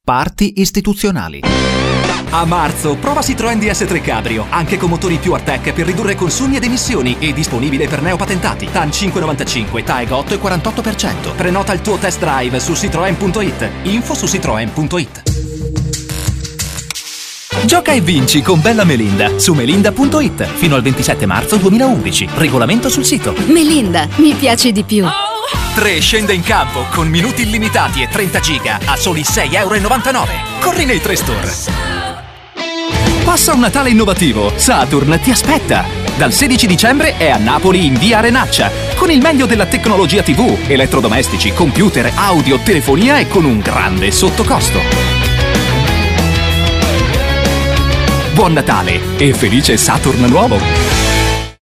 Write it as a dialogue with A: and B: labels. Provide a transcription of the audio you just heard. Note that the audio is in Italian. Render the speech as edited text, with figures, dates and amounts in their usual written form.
A: Parti istituzionali.
B: A marzo, prova Citroën DS3 Cabrio, anche con motori più high-tech per ridurre consumi ed emissioni e disponibile per neopatentati. TAN 5,95, TAEG 8 e 48%. Prenota il tuo test drive su citroen.it. Info su citroen.it.
C: Gioca e vinci con Bella Melinda su melinda.it fino al 27 marzo 2011. Regolamento sul sito.
D: Melinda, mi piace di più.
C: 3 scende in campo con minuti illimitati e 30 giga a soli €6,99. Corri nei 3 store. Passa un Natale innovativo. Saturn ti aspetta. Dal 16 dicembre è a Napoli in via Arenaccia, con il meglio della tecnologia TV, elettrodomestici, computer, audio, telefonia e con un grande sottocosto. Buon Natale e felice Saturn nuovo!